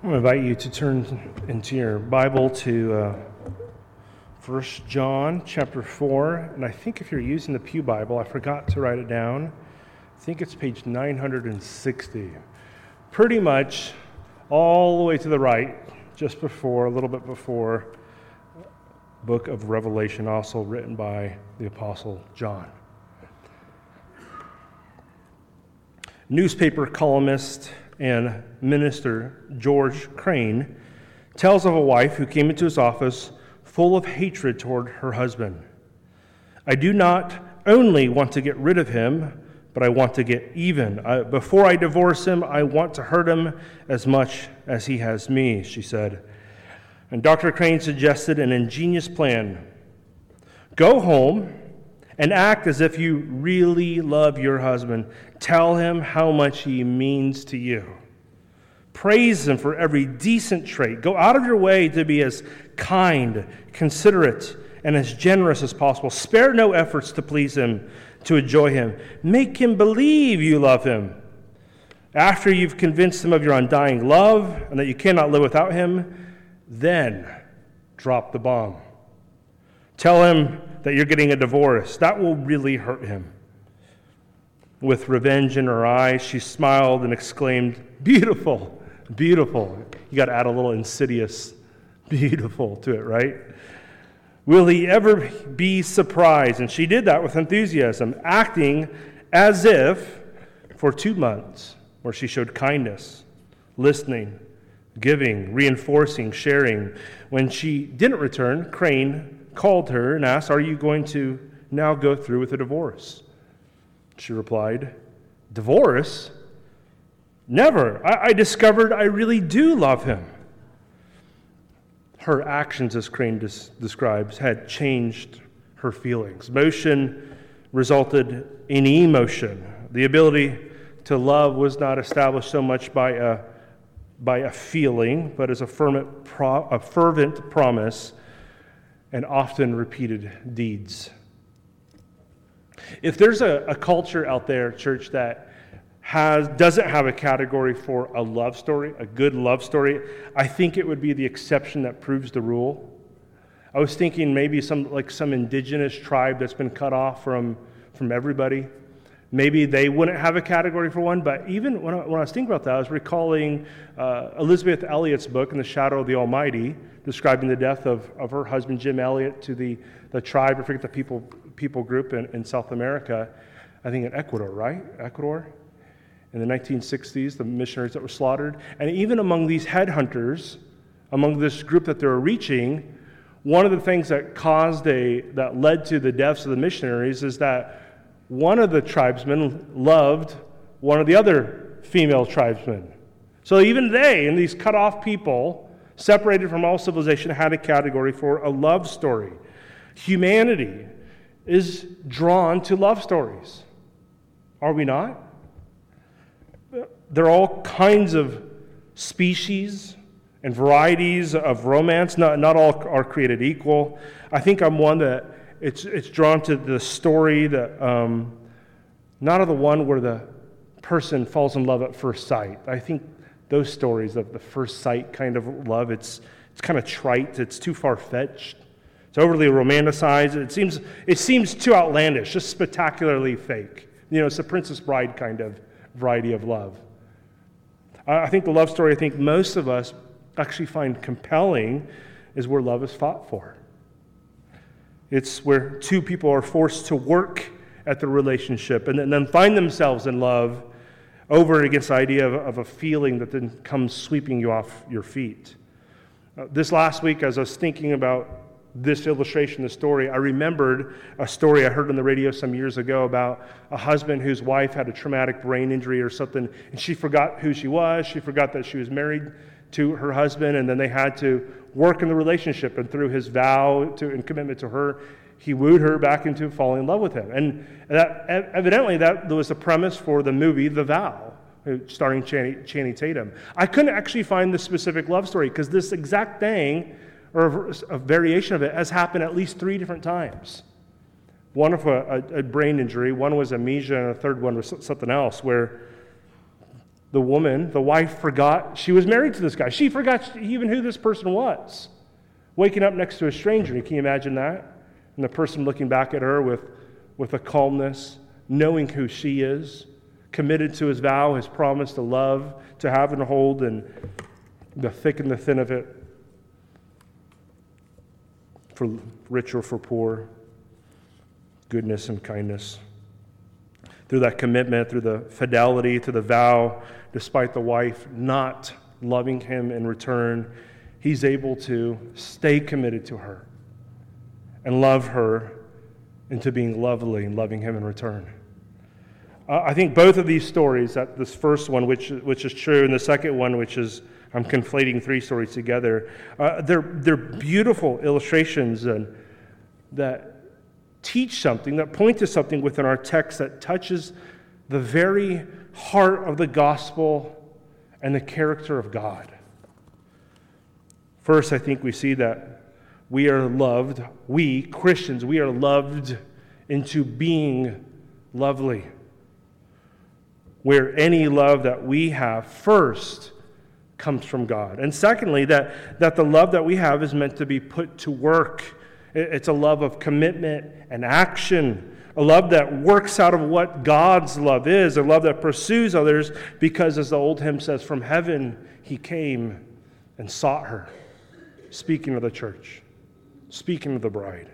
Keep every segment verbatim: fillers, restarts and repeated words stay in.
I'm going to invite you to turn into your Bible to uh, First John chapter four, and I think if you're using the Pew Bible, I forgot to write it down. I think it's page nine hundred sixty. Pretty much all the way to the right, just before, a little bit before, book of Revelation, also written by the Apostle John. Newspaper columnist and minister George Crane tells of a wife who came into his office full of hatred toward her husband. I do not only want to get rid of him, but I want to get even. I, before I divorce him, I want to hurt him as much as he has me, she said. And Doctor Crane suggested an ingenious plan. Go home and act as if you really love your husband. Tell him how much he means to you. Praise him for every decent trait. Go out of your way to be as kind, considerate, and as generous as possible. Spare no efforts to please him, to enjoy him. Make him believe you love him. After you've convinced him of your undying love and that you cannot live without him, then drop the bomb. Tell him that you're getting a divorce. That will really hurt him. With revenge in her eyes, she smiled and exclaimed, "Beautiful, beautiful." You got to add a little insidious beautiful to it, right? Will he ever be surprised? And she did that with enthusiasm, acting as if for two months, where she showed kindness, listening, giving, reinforcing, sharing. When she didn't return, Crane called her and asked, "Are you going to now go through with a divorce?" She replied, "Divorce? Never. I, I discovered I really do love him." Her actions, as Crane des- describes, had changed her feelings. Motion resulted in emotion. The ability to love was not established so much by a by a feeling, but as a fervent, pro- a fervent promise and often repeated deeds. If there's a, a culture out there, church, that has doesn't have a category for a love story, a good love story, I think it would be the exception that proves the rule. I was thinking maybe some like some indigenous tribe that's been cut off from, from everybody. Maybe they wouldn't have a category for one, but even when I, when I was thinking about that, I was recalling uh, Elizabeth Elliot's book, In the Shadow of the Almighty, describing the death of, of her husband, Jim Elliot, to the, the tribe, I forget the people people group in, in South America, I think in Ecuador, right? Ecuador? In the nineteen sixties, the missionaries that were slaughtered. And even among these headhunters, among this group that they were reaching, one of the things that caused a, that led to the deaths of the missionaries is that one of the tribesmen loved one of the other female tribesmen. So even they, and these cut off people, separated from all civilization, had a category for a love story. Humanity is drawn to love stories. Are we not? There are all kinds of species and varieties of romance. Not, not all are created equal. I think I'm one that it's it's drawn to the story that um, not of the one where the person falls in love at first sight. I think those stories of the first sight kind of love, it's it's kind of trite. It's too far-fetched. It's overly romanticized. It seems it seems too outlandish, just spectacularly fake. You know, it's the Princess Bride kind of variety of love. I think the love story I think most of us actually find compelling is where love is fought for. It's where two people are forced to work at the relationship and then find themselves in love over against the idea of, of a feeling that then comes sweeping you off your feet. Uh, this last week, as I was thinking about this illustration, the story, I remembered a story I heard on the radio some years ago about a husband whose wife had a traumatic brain injury or something, and she forgot who she was. She forgot that she was married to her husband, and then they had to work in the relationship. And through his vow to and commitment to her, he wooed her back into falling in love with him. And that evidently that was the premise for the movie The Vow, starring Channing, Channing Tatum. I couldn't actually find the specific love story because this exact thing, or a variation of it, has happened at least three different times. One of a, a, a brain injury, one was amnesia, and a third one was something else, where the woman, the wife, forgot she was married to this guy. She forgot even who this person was. Waking up next to a stranger, can you imagine that? And the person looking back at her with, with a calmness, knowing who she is, committed to his vow, his promise to love, to have and hold, and the thick and the thin of it, for rich or for poor, goodness and kindness. Through that commitment, through the fidelity to the vow, despite the wife not loving him in return, he's able to stay committed to her and love her into being lovely and loving him in return. Uh, I think both of these stories, that this first one, which which is true, and the second one, which is, I'm conflating three stories together, uh, they're they're beautiful illustrations and that teach something, that point to something within our text that touches the very heart of the gospel and the character of God. First, I think we see that we are loved, we, Christians, we are loved into being lovely. Where any love that we have first comes from God. And secondly, that, that the love that we have is meant to be put to work. It's a love of commitment and action, a love that works out of what God's love is, a love that pursues others because, as the old hymn says, from heaven he came and sought her, speaking of the church, speaking of the bride.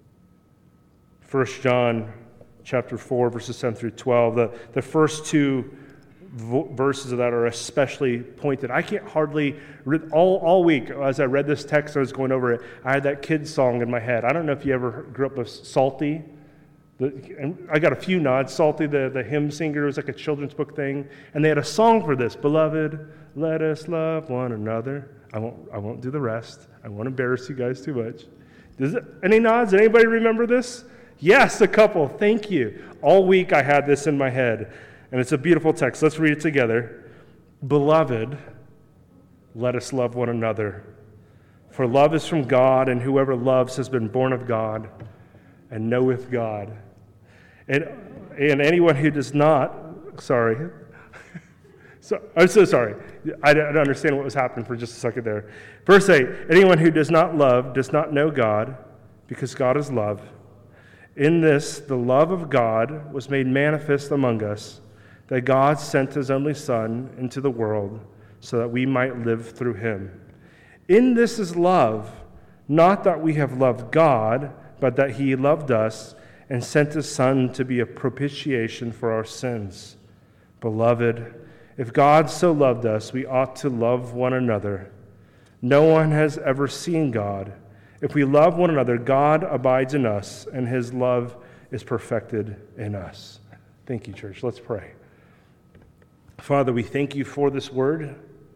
First John chapter four, verses seven through twelve, the, the first two verses of that are especially pointed. I can't hardly read, all, all week as I read this text, I was going over it, I had that kid's song in my head. I don't know if you ever grew up with Psalty. The, and I got a few nods. Psalty, the, the hymn singer, was like a children's book thing. And they had a song for this. Beloved, let us love one another. I won't, I won't do the rest. I won't embarrass you guys too much. Does it, any nods? Anybody remember this? Yes, a couple. Thank you. All week I had this in my head. And it's a beautiful text. Let's read it together. Beloved, let us love one another. For love is from God, and whoever loves has been born of God and knoweth God. And, and anyone who does not, sorry. so, I'm so sorry. I don't understand what was happening for just a second there. Verse eight, anyone who does not love does not know God, because God is love. In this, the love of God was made manifest among us, that God sent his only Son into the world so that we might live through him. In this is love, not that we have loved God, but that he loved us and sent his Son to be a propitiation for our sins. Beloved, if God so loved us, we ought to love one another. No one has ever seen God. If we love one another, God abides in us, and his love is perfected in us. Thank you, church. Let's pray. Father, we thank you for this word.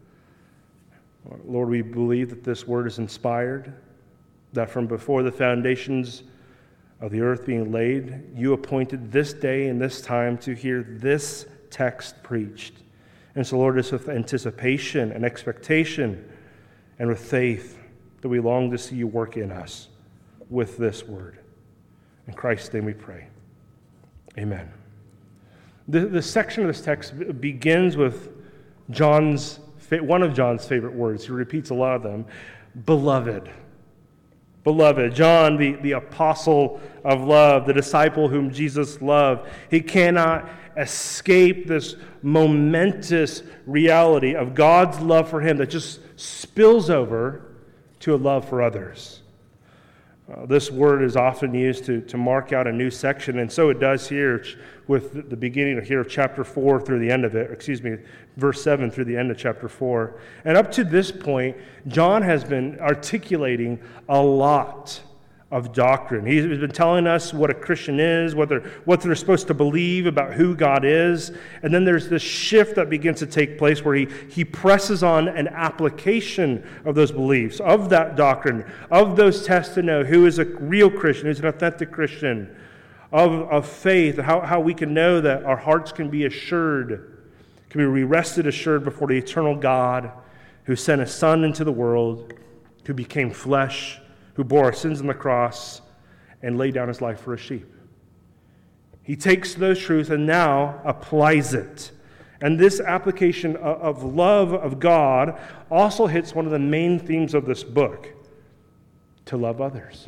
Lord, we believe that this word is inspired, that from before the foundations of the earth being laid, you appointed this day and this time to hear this text preached. And so, Lord, it's with anticipation and expectation and with faith that we long to see you work in us with this word. In Christ's name we pray. Amen. The, the section of this text begins with John's one of John's favorite words. He repeats a lot of them. Beloved. Beloved. John, the, the apostle of love, the disciple whom Jesus loved. He cannot escape this momentous reality of God's love for him that just spills over to a love for others. Uh, this word is often used to, to mark out a new section, and so it does here with the beginning of here of chapter four through the end of it, excuse me, verse seven through the end of chapter four. And up to this point, John has been articulating a lot of doctrine. He's been telling us what a Christian is, what they're, what they're supposed to believe about who God is. And then there's this shift that begins to take place where he, he presses on an application of those beliefs, of that doctrine, of those tests to know who is a real Christian, who's an authentic Christian, of, of faith, how, how we can know that our hearts can be assured, can be rested assured before the eternal God who sent his Son into the world, who became flesh, who bore our sins on the cross and laid down his life for a sheep. He takes those truths and now applies it. And this application of love of God also hits one of the main themes of this book, to love others.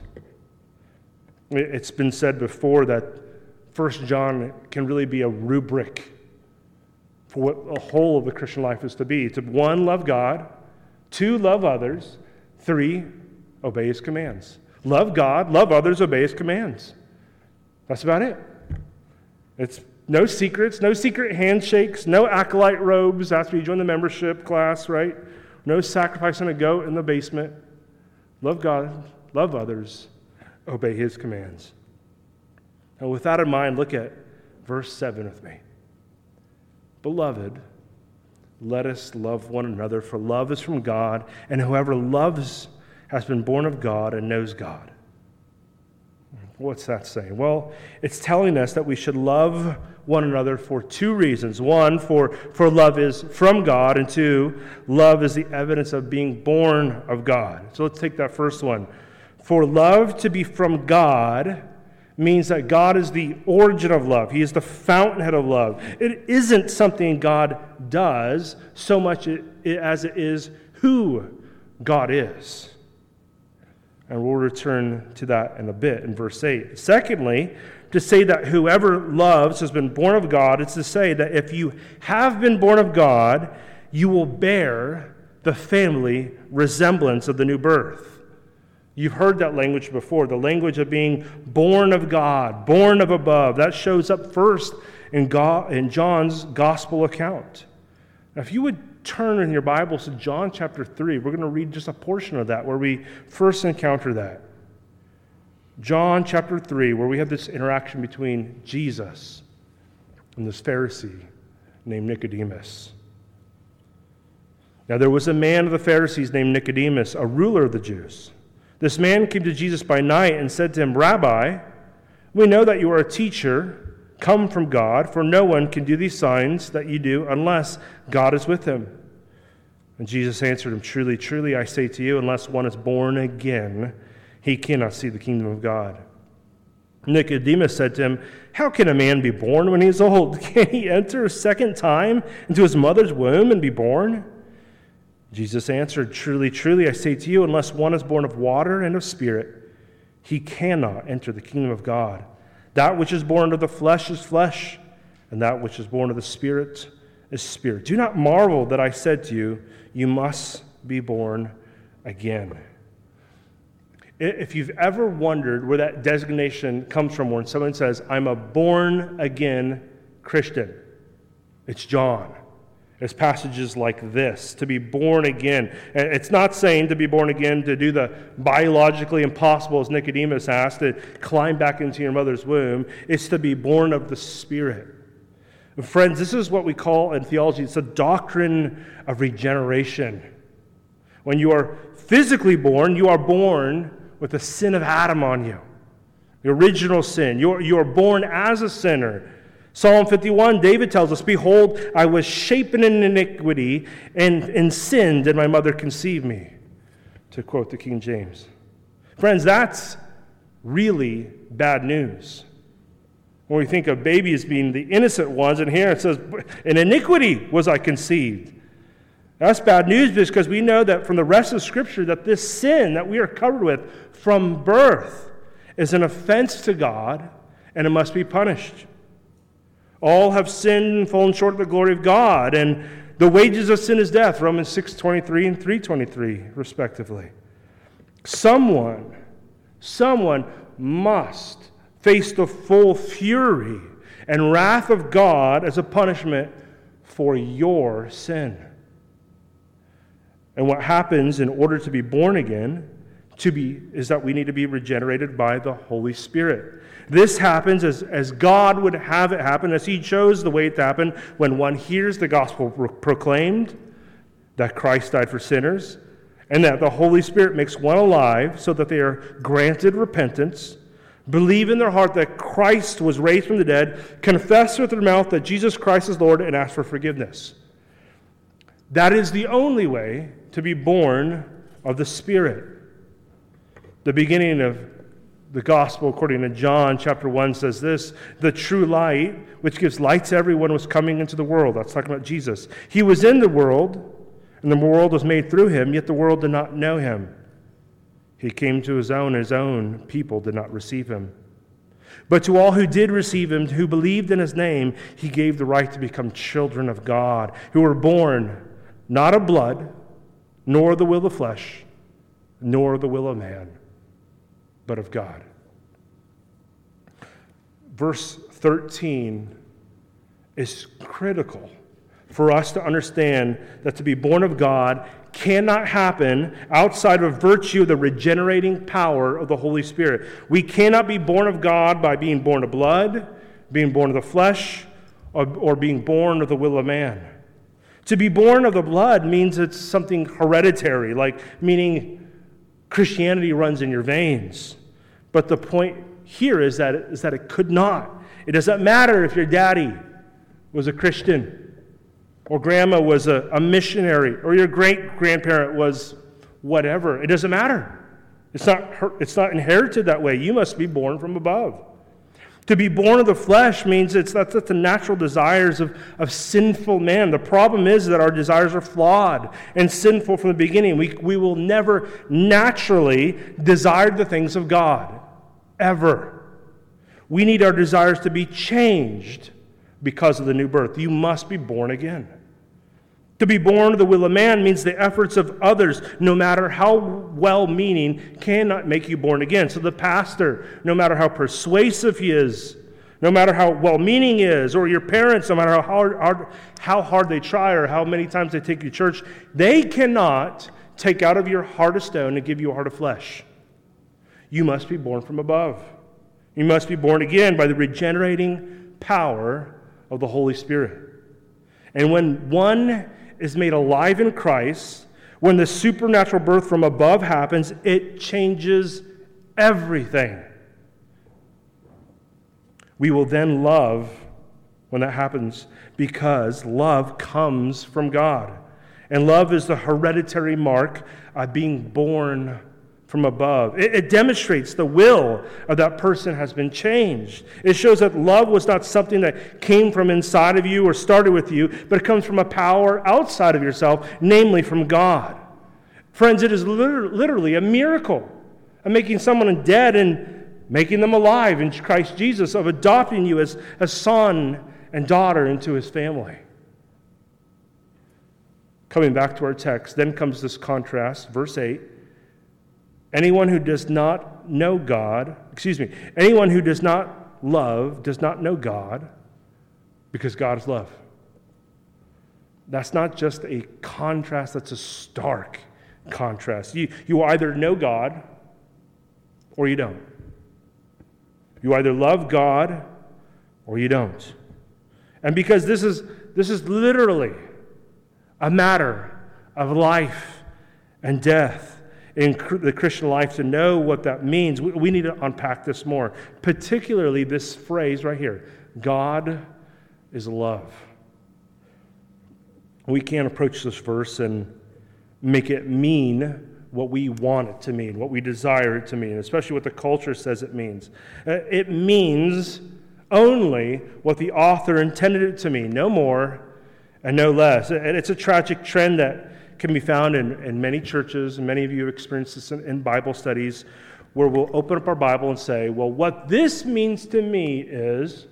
It's been said before that First John can really be a rubric for what the whole of the Christian life is to be. To one, love God. Two, love others. Three, obey his commands. Love God, love others, obey his commands. That's about it. It's no secrets, no secret handshakes, no acolyte robes after you join the membership class, right? No sacrificing a goat in the basement. Love God, love others, obey his commands. And with that in mind, look at verse seven with me. Beloved, let us love one another, for love is from God, and whoever loves has been born of God and knows God. What's that saying? Well, it's telling us that we should love one another for two reasons. One, for, for love is from God, and two, love is the evidence of being born of God. So let's take that first one. For love to be from God means that God is the origin of love. He is the fountainhead of love. It isn't something God does so much as it is who God is. And we'll return to that in a bit in verse eight. Secondly, to say that whoever loves has been born of God, it's to say that if you have been born of God, you will bear the family resemblance of the new birth. You've heard that language before, the language of being born of God, born of above. That shows up first in, God, in John's gospel account. Now, if you would turn in your Bibles to John chapter three, we're going to read just a portion of that where we first encounter that. John chapter three, where we have this interaction between Jesus and this Pharisee named Nicodemus. Now there was a man of the Pharisees named Nicodemus, a ruler of the Jews. This man came to Jesus by night and said to him, Rabbi, we know that you are a teacher come from God, for no one can do these signs that you do unless God is with him. And Jesus answered him, Truly, truly, I say to you, unless one is born again, he cannot see the kingdom of God. Nicodemus said to him, How can a man be born when he is old? Can he enter a second time into his mother's womb and be born? Jesus answered, Truly, truly, I say to you, unless one is born of water and of spirit, he cannot enter the kingdom of God. That which is born of the flesh is flesh, and that which is born of the Spirit is spirit. Do not marvel that I said to you, you must be born again. If you've ever wondered where that designation comes from when someone says, I'm a born-again Christian, it's John. It's passages like this, to be born again. And it's not saying to be born again to do the biologically impossible, as Nicodemus asked, to climb back into your mother's womb. It's to be born of the Spirit. And friends, this is what we call in theology, it's a doctrine of regeneration. When you are physically born, you are born with the sin of Adam on you. The original sin. You are, you are born as a sinner. Psalm fifty-one, David tells us, Behold, I was shapen in iniquity, and, and sinned, and my mother conceived me, to quote the King James. Friends, that's really bad news. When we think of babies being the innocent ones, and here it says, in iniquity was I conceived. That's bad news because we know that from the rest of Scripture that this sin that we are covered with from birth is an offense to God, and it must be punished. All have sinned and fallen short of the glory of God, and the wages of sin is death, Romans six twenty-three and three twenty-three, respectively. Someone, someone must face the full fury and wrath of God as a punishment for your sin. And what happens in order to be born again to be is that we need to be regenerated by the Holy Spirit. This happens as, as God would have it happen, as He chose the way it happened when one hears the gospel pro- proclaimed, that Christ died for sinners, and that the Holy Spirit makes one alive so that they are granted repentance, believe in their heart that Christ was raised from the dead, confess with their mouth that Jesus Christ is Lord, and ask for forgiveness. That is the only way to be born of the Spirit. The beginning of The gospel, according to John chapter one, says this: the true light, which gives light to everyone, was coming into the world. That's talking about Jesus. He was in the world, and the world was made through him, yet the world did not know him. He came to his own, and his own people did not receive him. But to all who did receive him, who believed in his name, he gave the right to become children of God, who were born not of blood, nor the will of flesh, nor the will of man, but of God. Verse thirteen is critical for us to understand that to be born of God cannot happen outside of virtue of the regenerating power of the Holy Spirit. We cannot be born of God by being born of blood, being born of the flesh, or, or being born of the will of man. To be born of the blood means it's something hereditary, like meaning Christianity runs in your veins. But the point here is that, is that it could not. It doesn't matter if your daddy was a Christian, or grandma was a, a missionary, or your great-grandparent was whatever. It doesn't matter. It's not, it's not inherited that way. You must be born from above. To be born of the flesh means it's that's, that's the natural desires of, of sinful man. The problem is that our desires are flawed and sinful from the beginning. We, we will never naturally desire the things of God, ever. We need our desires to be changed because of the new birth. You must be born again. To be born of the will of man means the efforts of others, no matter how well-meaning, cannot make you born again. So the pastor, no matter how persuasive he is, no matter how well-meaning he is, or your parents, no matter how hard, hard, how hard they try or how many times they take you to church, they cannot take out of your heart of stone and give you a heart of flesh. You must be born from above. You must be born again by the regenerating power of the Holy Spirit. And when one is made alive in Christ, when the supernatural birth from above happens, it changes everything. We will then love when that happens, because love comes from God. And love is the hereditary mark of being born from above. It, it demonstrates the will of that person has been changed. It shows that love was not something that came from inside of you or started with you, but it comes from a power outside of yourself, namely from God. Friends, it is liter- literally a miracle of making someone dead and making them alive in Christ Jesus, of adopting you as a son and daughter into his family. Coming back to our text, then comes this contrast, verse eight. Anyone who does not know God, excuse me, anyone who does not love does not know God, because God is love. That's not just a contrast, that's a stark contrast. You, you either know God or you don't. You either love God or you don't. And because this is this is literally a matter of life and death in the Christian life, to know what that means, we need to unpack this more. Particularly this phrase right here, God is love. We can't approach this verse and make it mean what we want it to mean, what we desire it to mean, especially what the culture says it means. It means only what the author intended it to mean, no more and no less. And it's a tragic trend that can be found in, in many churches, and many of you have experienced this in, in Bible studies, where we'll open up our Bible and say, well, what this means to me is,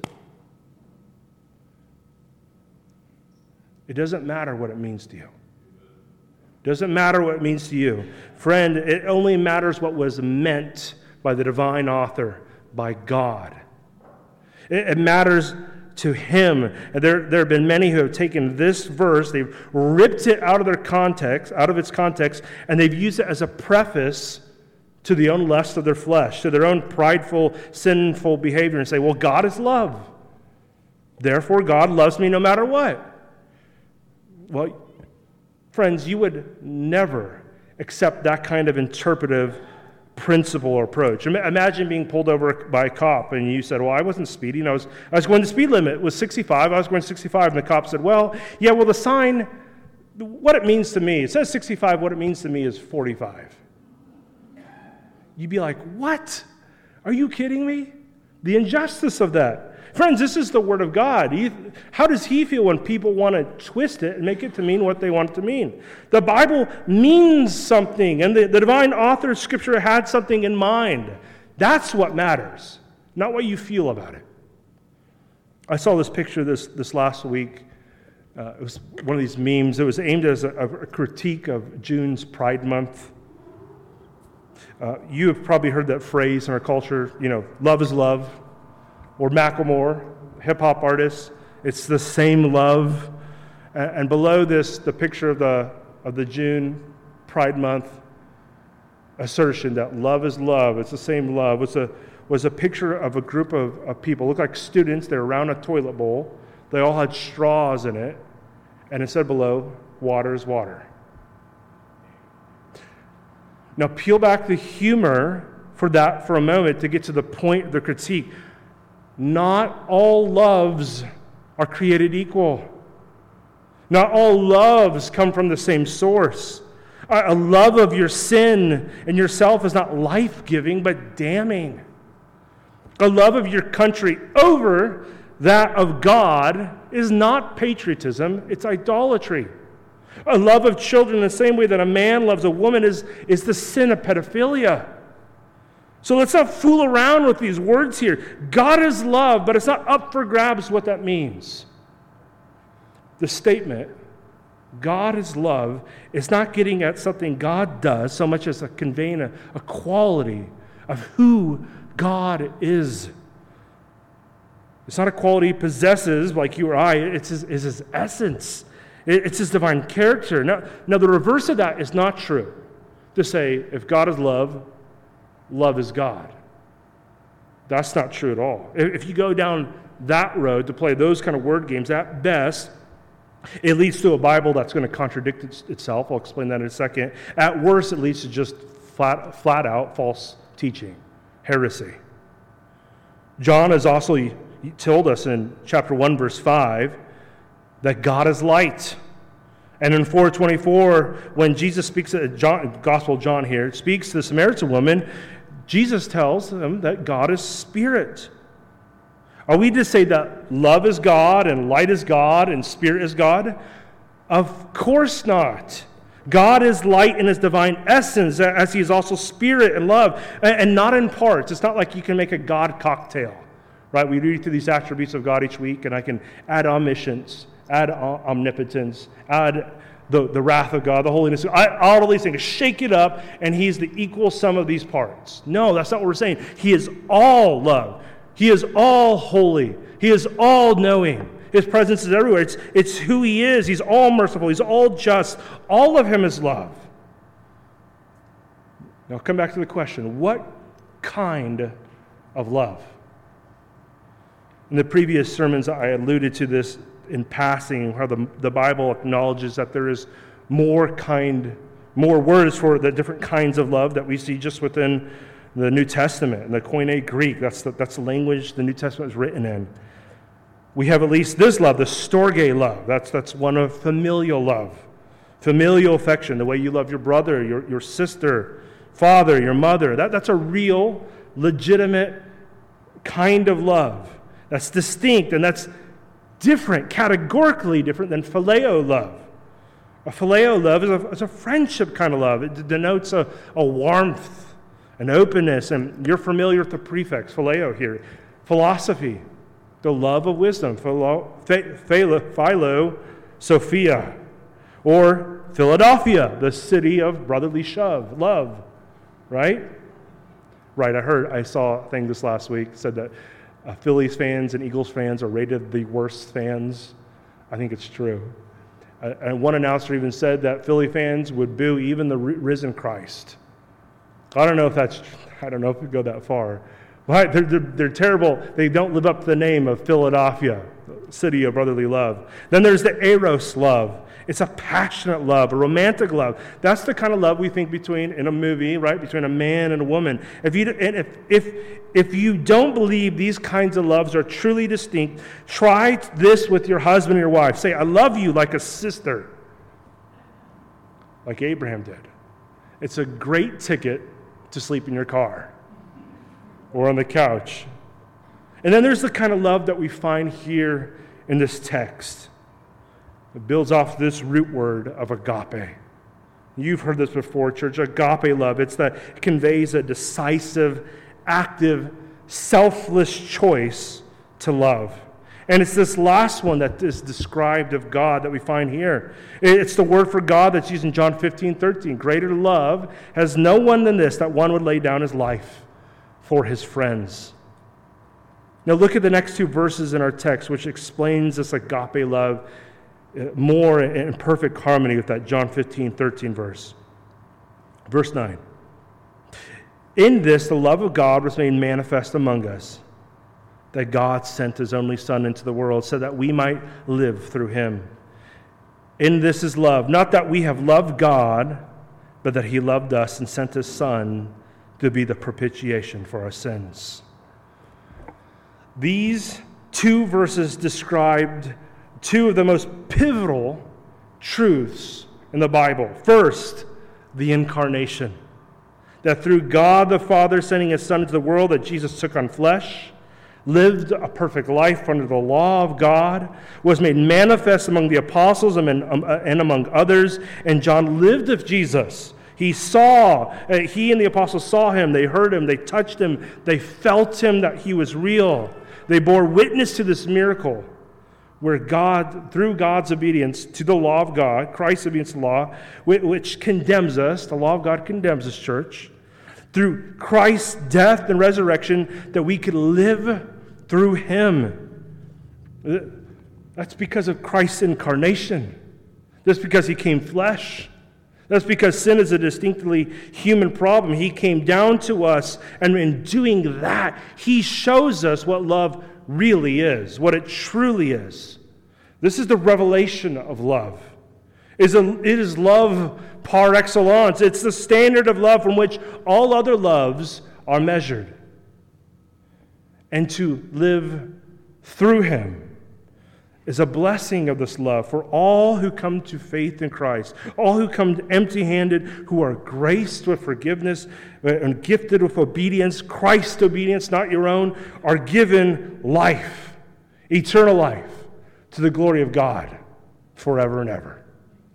it doesn't matter what it means to you. It doesn't matter what it means to you. Friend, it only matters what was meant by the divine author, by God. It, it matters to him. And there, there have been many who have taken this verse, they've ripped it out of their context, out of its context, and they've used it as a preface to the own lust of their flesh, to their own prideful, sinful behavior, and say, well, God is love. Therefore, God loves me no matter what. Well, friends, you would never accept that kind of interpretive principle or approach. Imagine being pulled over by a cop and you said, well, I wasn't speeding. I was I was going the speed limit was sixty-five. I was going sixty-five. And the cop said, well, yeah, well, the sign, what it means to me, it says sixty-five. What it means to me is forty-five. You'd be like, what? Are you kidding me? The injustice of that. Friends, this is the Word of God. He, how does he feel when people want to twist it and make it to mean what they want it to mean? The Bible means something, and the, the divine author of Scripture had something in mind. That's what matters, not what you feel about it. I saw this picture this, this last week. Uh, it was one of these memes. It was aimed as a, a critique of June's Pride Month. Uh, you have probably heard that phrase in our culture, you know, love is love. Or Macklemore, hip-hop artist, it's the same love. And, and below this, the picture of the of the June Pride Month assertion that love is love, it's the same love, was a was a picture of a group of, of people, looked like students, they're around a toilet bowl, they all had straws in it, and it said below, water is water. Now peel back the humor for that for a moment to get to the point of the critique. Not all loves are created equal. Not all loves come from the same source. A love of your sin and yourself is not life-giving, but damning. A love of your country over that of God is not patriotism, it's idolatry. A love of children in the same way that a man loves a woman is, is the sin of pedophilia. So let's not fool around with these words here. God is love, but it's not up for grabs what that means. The statement, God is love, is not getting at something God does so much as a conveying a, a quality of who God is. It's not a quality he possesses like you or I. It's his, it's his essence. It's his divine character. Now, now, the reverse of that is not true. To say, if God is love, love is God. That's not true at all. If you go down that road to play those kind of word games, at best, it leads to a Bible that's going to contradict itself. I'll explain that in a second. At worst, it leads to just flat, flat out false teaching, heresy. John has also told us in chapter one, verse five, that God is light. And in four twenty-four, when Jesus speaks at John, Gospel of John here, speaks to the Samaritan woman, Jesus tells them that God is spirit. Are we to say that love is God and light is God and spirit is God? Of course not. God is light in his divine essence, as he is also spirit and love, and not in parts. It's not like you can make a God cocktail, right? We read through these attributes of God each week, and I can add omniscience, add omnipotence, add the, the wrath of God, the holiness, I, all of these things, shake it up, and he's the equal sum of these parts. No, that's not what we're saying. He is all love. He is all holy. He is all knowing. His presence is everywhere. It's, it's who he is. He's all merciful. He's all just. All of him is love. Now come back to the question, what kind of love? In the previous sermons, I alluded to this in passing, how the, the Bible acknowledges that there is more kind, more words for the different kinds of love that we see just within the New Testament, in the Koine Greek. That's the, that's the language the New Testament is written in. We have at least this love, the storge love. That's, that's one of familial love. Familial affection, the way you love your brother, your, your sister, father, your mother. That, that's a real, legitimate kind of love. That's distinct, and that's different, categorically different than phileo love. A phileo love is a, is a friendship kind of love. It denotes a, a warmth, an openness, and you're familiar with the prefix, phileo here. Philosophy, the love of wisdom, philo, philo, philo Sophia, or Philadelphia, the city of brotherly shove, love, right? Right, I heard, I saw a thing this last week, said that uh, Phillies fans and Eagles fans are rated the worst fans. I think it's true. Uh, and one announcer even said that Philly fans would boo even the risen Christ. I don't know if that's, I don't know if we go that far. But they're, they're, they're terrible. They don't live up to the name of Philadelphia, city of brotherly love. Then there's the eros love. It's a passionate love, a romantic love. That's the kind of love we think between, in a movie, right, between a man and a woman. If you, and if, if, if you don't believe these kinds of loves are truly distinct, try this with your husband and your wife. Say, I love you like a sister, like Abraham did. It's a great ticket to sleep in your car. or on the couch. And then there's the kind of love that we find here in this text. It builds off this root word of agape. You've heard this before, church. Agape love. It's that it conveys a decisive, active, selfless choice to love. And it's this last one that is described of God that we find here. It's the word for God that's used in John fifteen thirteen. Greater love has no one than this, that one would lay down his life for his friends. Now look at the next two verses in our text, which explains this agape love more in perfect harmony with that John fifteen thirteen verse. Verse nine. In this, the love of God was made manifest among us, that God sent his only Son into the world so that we might live through him. In this is love, not that we have loved God, but that he loved us and sent his Son to be the propitiation for our sins. These two verses described two of the most pivotal truths in the Bible. First, the incarnation. That through God the Father sending his Son into the world, that Jesus took on flesh, lived a perfect life under the law of God, was made manifest among the apostles and among others, and John lived with Jesus. He saw, he and the apostles saw him, they heard him, they touched him, they felt him, that he was real. They bore witness to this miracle where God, through God's obedience to the law of God, Christ's obedience to the law, which condemns us, the law of God condemns us, church, through Christ's death and resurrection, that we could live through him. That's because of Christ's incarnation. That's because he came flesh. That's because sin is a distinctly human problem. He came down to us, and in doing that, he shows us what love really is, what it truly is. This is the revelation of love. It is, a, it is love par excellence. It's the standard of love from which all other loves are measured. And to live through him is a blessing of this love for all who come to faith in Christ, all who come empty-handed, who are graced with forgiveness and gifted with obedience, Christ's obedience, not your own, are given life, eternal life, to the glory of God forever and ever.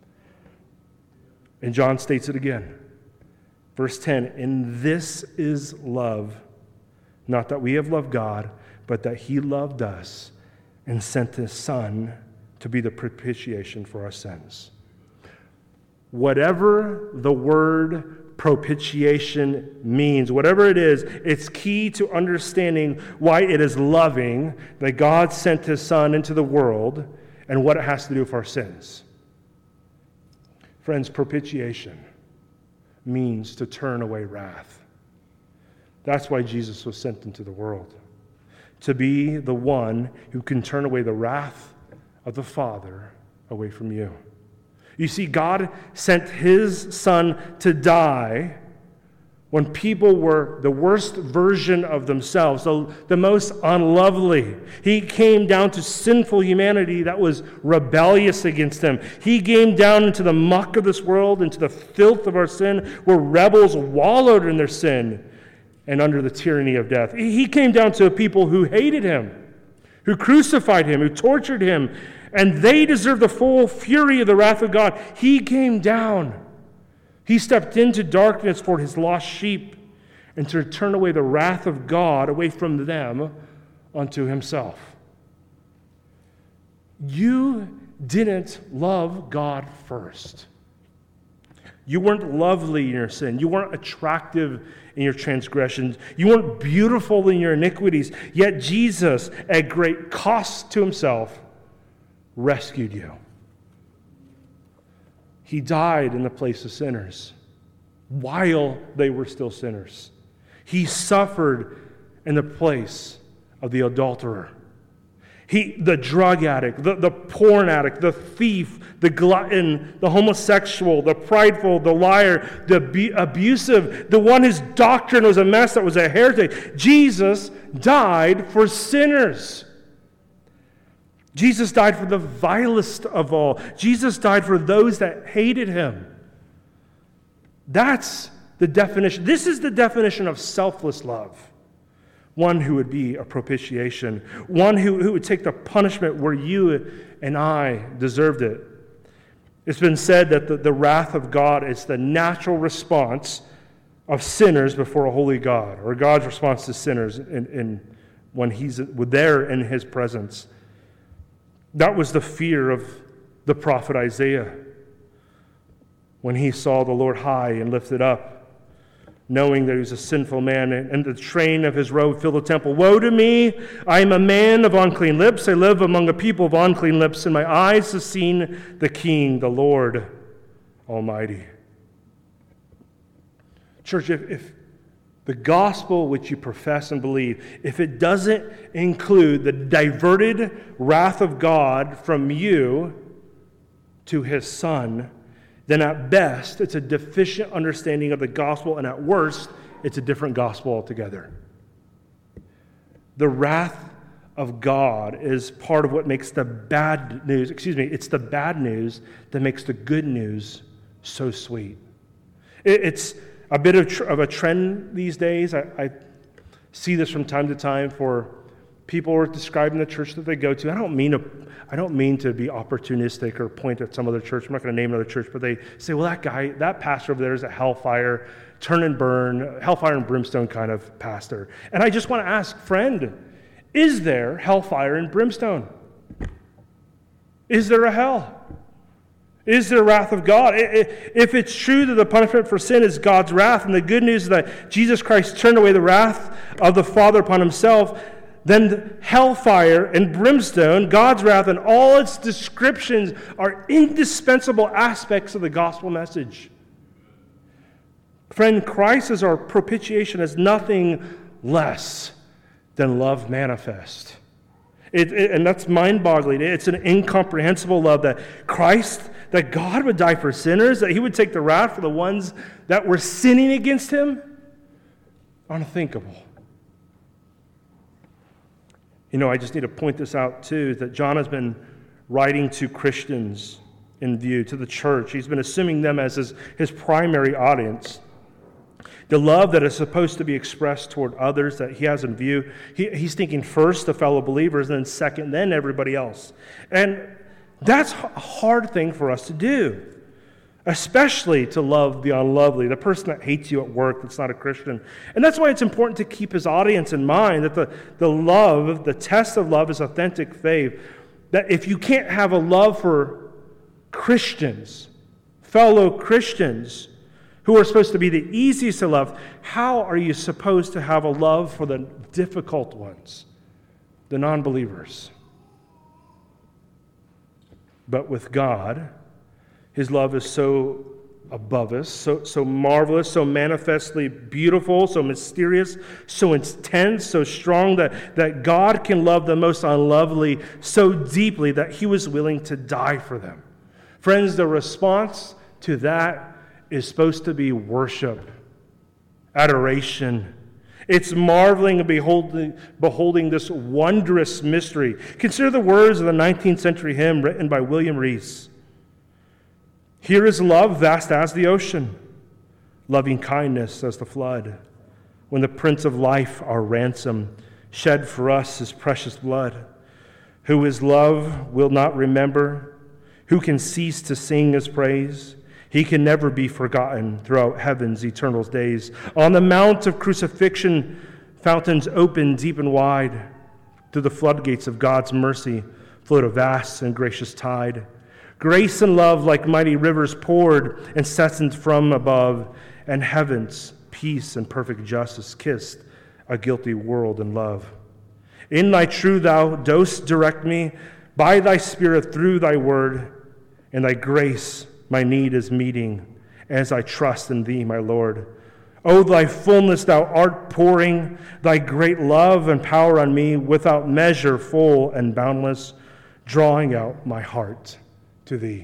And John states it again. Verse ten, "In this is love, not that we have loved God, but that he loved us and sent his Son to be the propitiation for our sins." Whatever the word propitiation means, whatever it is, it's key to understanding why it is loving that God sent his Son into the world and what it has to do with our sins. Friends, propitiation means to turn away wrath. That's why Jesus was sent into the world. To be the one who can turn away the wrath of the Father away from you. You see, God sent his Son to die when people were the worst version of themselves, the, the most unlovely. He came down to sinful humanity that was rebellious against him. He came down into the muck of this world, into the filth of our sin, where rebels wallowed in their sin and under the tyranny of death. He came down to a people who hated him, who crucified him, who tortured him, and they deserve the full fury of the wrath of God. He came down. He stepped into darkness for his lost sheep and to turn away the wrath of God away from them unto himself. You didn't love God first. You weren't lovely in your sin. You weren't attractive in your transgressions. You weren't beautiful in your iniquities. Yet Jesus, at great cost to himself, rescued you. He died in the place of sinners while they were still sinners. He suffered in the place of the adulterer. He, the drug addict, the, the porn addict, the thief, the glutton, the homosexual, the prideful, the liar, the abu- abusive, the one whose doctrine was a mess, that was a heretic. Jesus died for sinners. Jesus died for the vilest of all. Jesus died for those that hated him. That's the definition. This is the definition of selfless love. one who would be a propitiation, one who, who would take the punishment where you and I deserved it. It's been said that the, the wrath of God is the natural response of sinners before a holy God, or God's response to sinners in, in, when he's there in his presence. That was the fear of the prophet Isaiah when he saw the Lord high and lifted up, knowing that he was a sinful man, and the train of his robe filled the temple. Woe to me! I am a man of unclean lips. I live among a people of unclean lips, and my eyes have seen the King, the Lord Almighty. Church, if, if the gospel which you profess and believe, if it doesn't include the diverted wrath of God from you to his Son, then at best, it's a deficient understanding of the gospel, and at worst, it's a different gospel altogether. The wrath of God is part of what makes the bad news, excuse me, it's the bad news that makes the good news so sweet. It, it's a bit of, tr- of a trend these days. I, I see this from time to time for people who are describing the church that they go to. I don't mean to, I don't mean to be opportunistic or point at some other church. I'm not going to name another church, but they say, well, that guy, that pastor over there is a hellfire, turn and burn, hellfire and brimstone kind of pastor. And I just want to ask, friend, is there hellfire and brimstone? Is there a hell? Is there wrath of God? If it's true that the punishment for sin is God's wrath, and the good news is that Jesus Christ turned away the wrath of the Father upon himself, then hellfire and brimstone, God's wrath, and all its descriptions are indispensable aspects of the gospel message. Friend, Christ as our propitiation is nothing less than love manifest. It, it, and that's mind-boggling. It's an incomprehensible love that Christ, that God would die for sinners, that he would take the wrath for the ones that were sinning against him. Unthinkable. You know, I just need to point this out too, that John has been writing to Christians in view, to the church. He's been assuming them as his, his primary audience. The love that is supposed to be expressed toward others that he has in view, he, he's thinking first the fellow believers, and then second, then everybody else. And that's a hard thing for us to do, especially to love the unlovely, the person that hates you at work that's not a Christian. And that's why it's important to keep his audience in mind, that the, the love, the test of love is authentic faith. That if you can't have a love for Christians, fellow Christians, who are supposed to be the easiest to love, how are you supposed to have a love for the difficult ones, the non-believers? But with God, his love is so above us, so, so marvelous, so manifestly beautiful, so mysterious, so intense, so strong that, that God can love the most unlovely so deeply that he was willing to die for them. Friends, the response to that is supposed to be worship, adoration. It's marveling and beholding, beholding this wondrous mystery. Consider the words of the nineteenth century hymn written by William Rees. Here is love vast as the ocean, loving kindness as the flood. When the Prince of Life, our ransom, shed for us his precious blood. Who his love will not remember, who can cease to sing his praise? He can never be forgotten throughout heaven's eternal days. On the mount of crucifixion, fountains open deep and wide. Through the floodgates of God's mercy flowed a vast and gracious tide. Grace and love like mighty rivers poured incessant from above, and heaven's peace and perfect justice kissed a guilty world in love. In thy truth thou dost direct me, by thy Spirit through thy word, and thy grace my need is meeting, as I trust in thee, my Lord. O thy fullness thou art pouring, thy great love and power on me, without measure full and boundless, drawing out my heart to thee.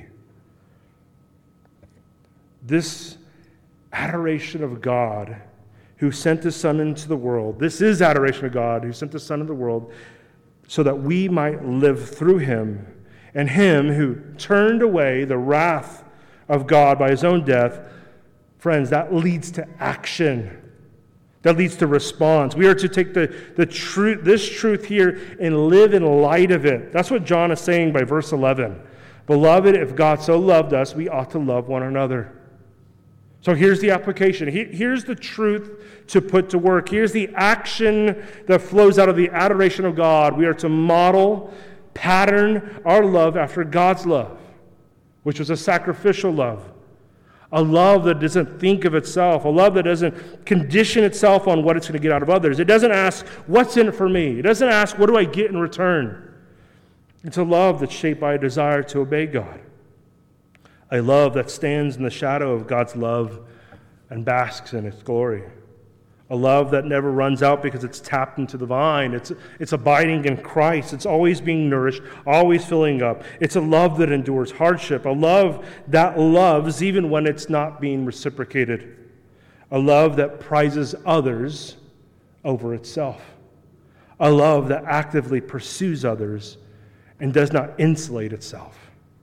This adoration of God who sent his Son into the world, this is adoration of God who sent his Son into the world so that we might live through him, and him who turned away the wrath of God by his own death. Friends, that leads to action. that leads to response. We are to take the, the truth, this truth here and live in light of it. That's what John is saying by verse eleven. Beloved, if God so loved us, we ought to love one another. So here's the application. Here's the truth to put to work. Here's the action that flows out of the adoration of God. We are to model, pattern our love after God's love, which was a sacrificial love. A love that doesn't think of itself. A love that doesn't condition itself on what it's going to get out of others. It doesn't ask, what's in it for me? It doesn't ask, what do I get in return? It's a love that's shaped by a desire to obey God. A love that stands in the shadow of God's love and basks in its glory. A love that never runs out because it's tapped into the vine. It's, it's abiding in Christ. It's always being nourished, always filling up. It's a love that endures hardship. A love that loves even when it's not being reciprocated. A love that prizes others over itself. A love that actively pursues others and does not insulate itself.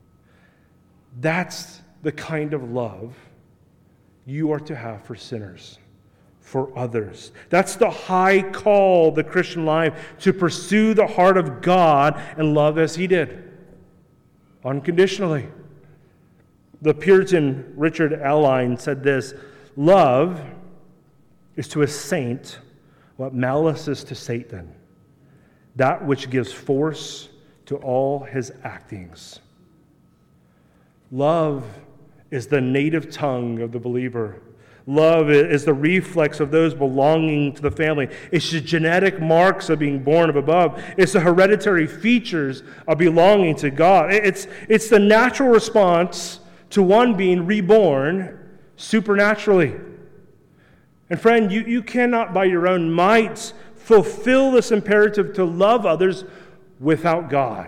That's the kind of love you are to have for sinners, for others. That's the high call of the Christian life, to pursue the heart of God and love as He did, unconditionally. The Puritan Richard Alline said this: love is to a saint what malice is to Satan, that which gives force to all his actings. Love is the native tongue of the believer. Love is the reflex of those belonging to the family. It's the genetic marks of being born of above. It's the hereditary features of belonging to God. It's, it's the natural response to one being reborn supernaturally. And friend, you, you cannot by your own might fulfill this imperative to love others without God.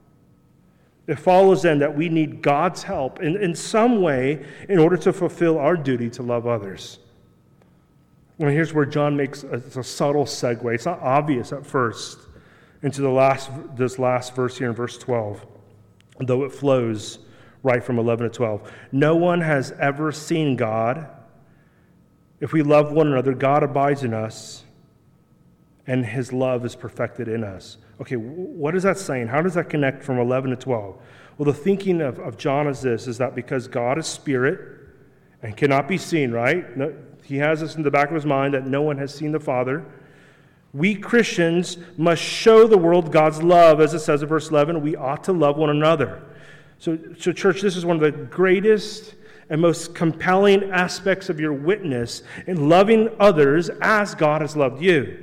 It follows then that we need God's help in, in some way in order to fulfill our duty to love others. And here's where John makes a, a subtle segue. It's not obvious at first into the last this last verse here in verse twelve, though it flows right from eleven to twelve. No one has ever seen God. If we love one another, God abides in us, and His love is perfected in us. Okay, what is that saying? How does that connect from eleven to twelve? Well, the thinking of, of John is this, is that because God is spirit and cannot be seen, right? No, he has this in the back of his mind that no one has seen the Father. We Christians must show the world God's love. As it says in verse eleven, we ought to love one another. So, so church, this is one of the greatest and most compelling aspects of your witness in loving others as God has loved you.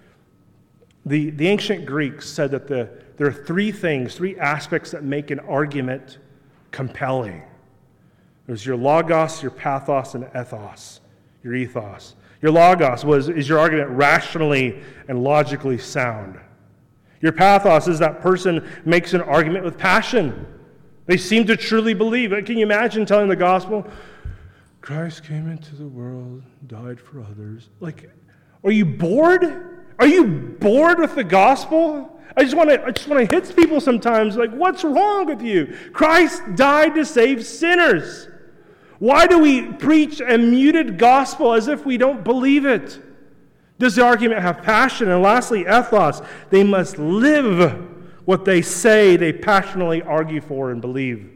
The, the ancient Greeks said that the, there are three things, three aspects that make an argument compelling. There's your logos, your pathos, and ethos, your ethos. Your logos was is your argument rationally and logically sound. Your pathos is that person makes an argument with passion. They seem to truly believe it. Can you imagine telling the gospel? Christ came into the world, died for others. Like, are you bored? Are you bored with the gospel? I just want to I just want to hit people sometimes. Like, what's wrong with you? Christ died to save sinners. Why do we preach a muted gospel as if we don't believe it? Does the argument have passion? And lastly, ethos. They must live what they say they passionately argue for and believe.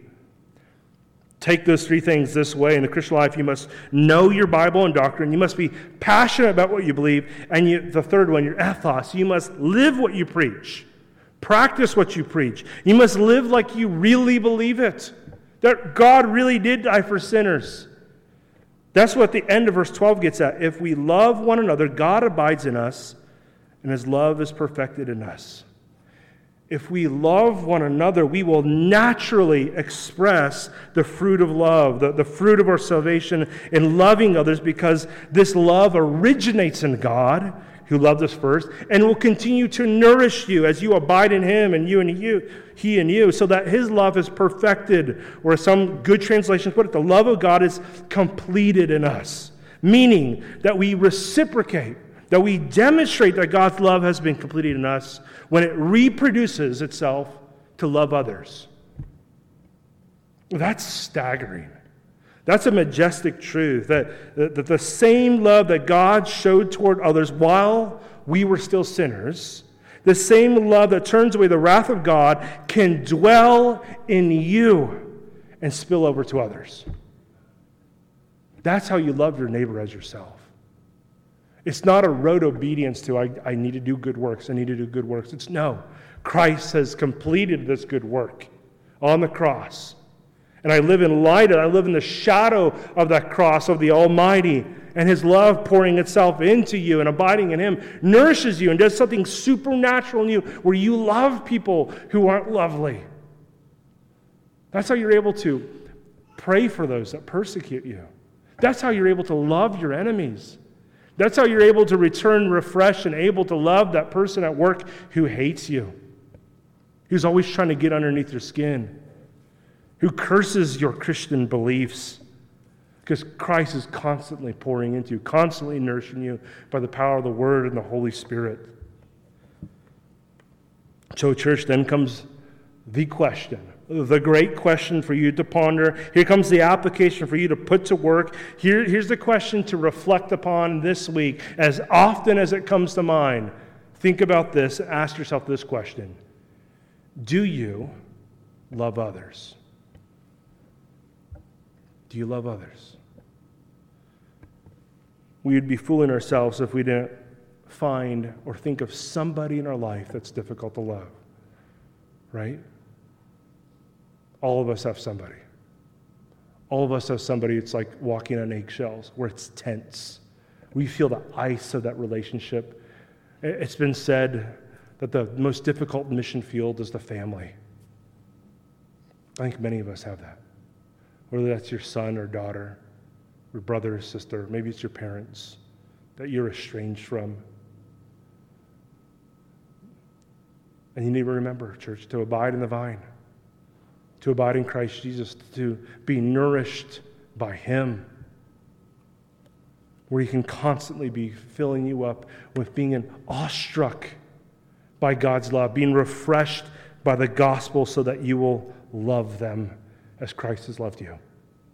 Take those three things this way. In the Christian life, you must know your Bible and doctrine. You must be passionate about what you believe. And you, the third one, your ethos. You must live what you preach. Practice what you preach. You must live like you really believe it. That God really did die for sinners. That's what the end of verse twelve gets at. If we love one another, God abides in us, and His love is perfected in us. If we love one another, we will naturally express the fruit of love, the, the fruit of our salvation in loving others, because this love originates in God, who loved us first, and will continue to nourish you as you abide in Him and you and you, He and you, so that His love is perfected, or some good translations put it, the love of God is completed in us, meaning that we reciprocate, that we demonstrate that God's love has been completed in us when it reproduces itself to love others. That's staggering. That's a majestic truth, that, that the same love that God showed toward others while we were still sinners, the same love that turns away the wrath of God can dwell in you and spill over to others. That's how you love your neighbor as yourself. It's not a rote obedience to, I, I need to do good works, I need to do good works. It's no. Christ has completed this good work on the cross. And I live in light of it. I live in the shadow of that cross of the Almighty. And His love pouring itself into you and abiding in Him nourishes you and does something supernatural in you where you love people who aren't lovely. That's how you're able to pray for those that persecute you. That's how you're able to love your enemies. That's how you're able to return refreshed and able to love that person at work who hates you, who's always trying to get underneath your skin, who curses your Christian beliefs, because Christ is constantly pouring into you, constantly nourishing you by the power of the Word and the Holy Spirit. So, church, then comes the question, the great question for you to ponder. Here comes the application for you to put to work. Here, here's the question to reflect upon this week. As often as it comes to mind, think about this and ask yourself this question. Do you love others? Do you love others? We would be fooling ourselves if we didn't find or think of somebody in our life that's difficult to love. Right? All of us have somebody. All of us have somebody, it's like walking on eggshells, where it's tense. We feel the ice of that relationship. It's been said that the most difficult mission field is the family. I think many of us have that. Whether that's your son or daughter, your brother or sister, maybe it's your parents that you're estranged from. And you need to remember, church, to abide in the vine, to abide in Christ Jesus, to be nourished by Him, where He can constantly be filling you up with being awestruck by God's love, being refreshed by the gospel so that you will love them as Christ has loved you.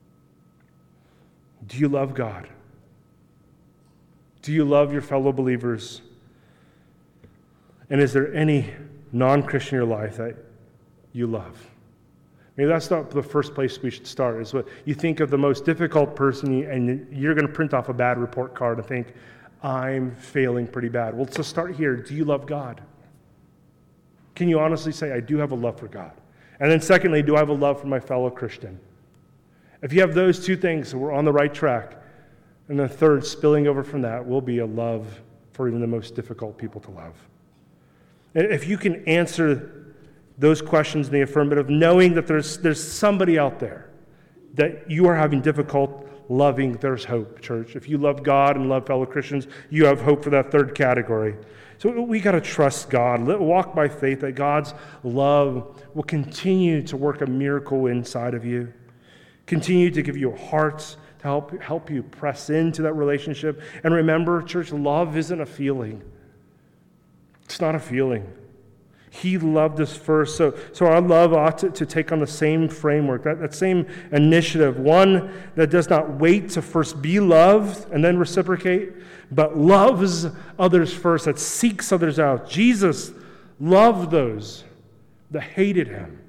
Do you love God? Do you love your fellow believers? And is there any non-Christian in your life that you love? Maybe that's not the first place we should start. Is what you think of the most difficult person, and you're going to print off a bad report card and think, I'm failing pretty bad. Well, let's start here. Do you love God? Can you honestly say, I do have a love for God? And then secondly, do I have a love for my fellow Christian? If you have those two things, we're on the right track. And then third, spilling over from that will be a love for even the most difficult people to love. And if you can answer those questions in the affirmative, knowing that there's, there's somebody out there that you are having difficult loving, there's hope, church. If you love God and love fellow Christians, you have hope for that third category. So we got to trust God. Walk by faith that God's love will continue to work a miracle inside of you. Continue to give you hearts to help, help you press into that relationship. And remember, church, love isn't a feeling. It's not a feeling. He loved us first. So, so our love ought to, to take on the same framework, that, that same initiative, one that does not wait to first be loved and then reciprocate, but loves others first, that seeks others out. Jesus loved those that hated Him.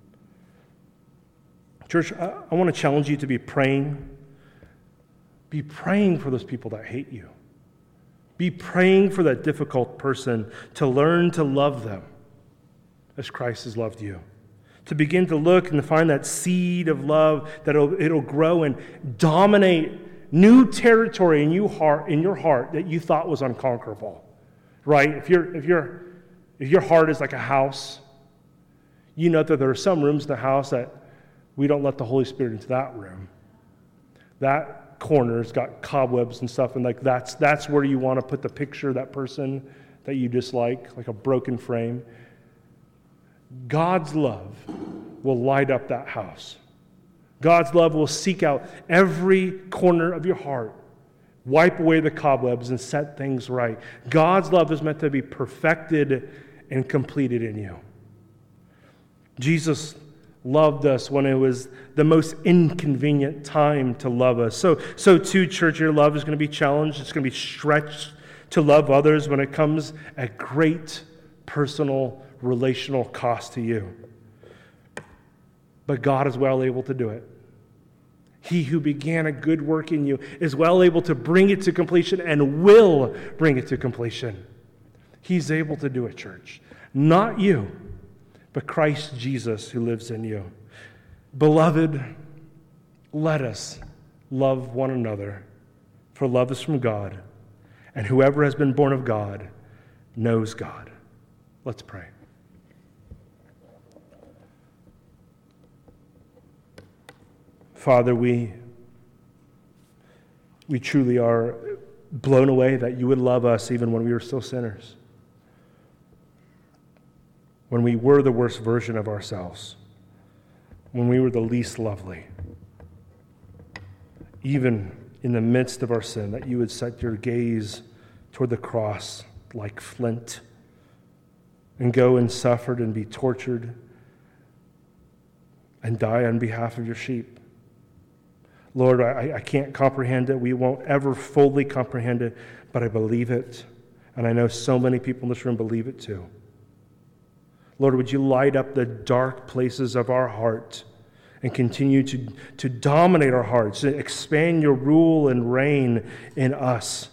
Church, I, I want to challenge you to be praying. Be praying for those people that hate you. Be praying for that difficult person to learn to love them as Christ has loved you. To begin to look and to find that seed of love that it'll, it'll grow and dominate new territory in you heart in your heart that you thought was unconquerable. Right? If you're if you're if your heart is like a house, you know that there are some rooms in the house that we don't let the Holy Spirit into that room. That corner's got cobwebs and stuff, and like that's that's where you want to put the picture of that person that you dislike, like a broken frame. God's love will light up that house. God's love will seek out every corner of your heart, wipe away the cobwebs, and set things right. God's love is meant to be perfected and completed in you. Jesus loved us when it was the most inconvenient time to love us. So, so too, church, your love is going to be challenged. It's going to be stretched to love others when it comes at great personal, relational cost to you. But God is well able to do it. He who began a good work in you is well able to bring it to completion and will bring it to completion. He's able to do it, church. Not you, but Christ Jesus who lives in you. Beloved, let us love one another, for love is from God, and whoever has been born of God knows God. Let's pray. Father, we, we truly are blown away that you would love us even when we were still sinners, when we were the worst version of ourselves, when we were the least lovely. Even in the midst of our sin, that you would set your gaze toward the cross like flint and go and suffer and be tortured and die on behalf of your sheep. Lord, I, I can't comprehend it. We won't ever fully comprehend it, but I believe it. And I know so many people in this room believe it too. Lord, would you light up the dark places of our heart and continue to, to dominate our hearts, and expand your rule and reign in us.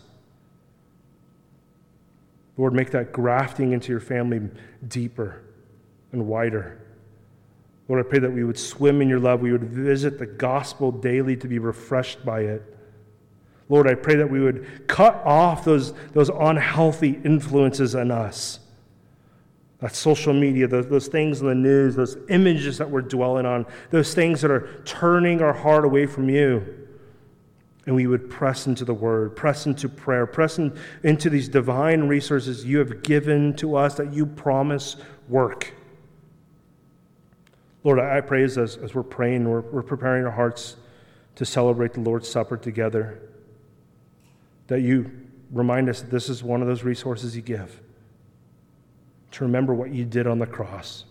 Lord, make that grafting into your family deeper and wider. Lord, I pray that we would swim in your love. We would visit the gospel daily to be refreshed by it. Lord, I pray that we would cut off those, those unhealthy influences in us. That social media, those, those things in the news, those images that we're dwelling on, those things that are turning our heart away from you. And we would press into the word, press into prayer, press in, into these divine resources you have given to us that you promise work. Lord, I pray as, as we're praying, we're, we're preparing our hearts to celebrate the Lord's Supper together, that you remind us that this is one of those resources you give, to remember what you did on the cross.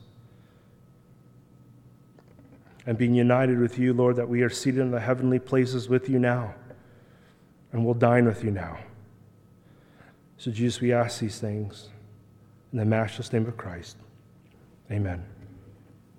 And being united with you, Lord, that we are seated in the heavenly places with you now, and we'll dine with you now. So, Jesus, we ask these things in the matchless name of Christ. Amen.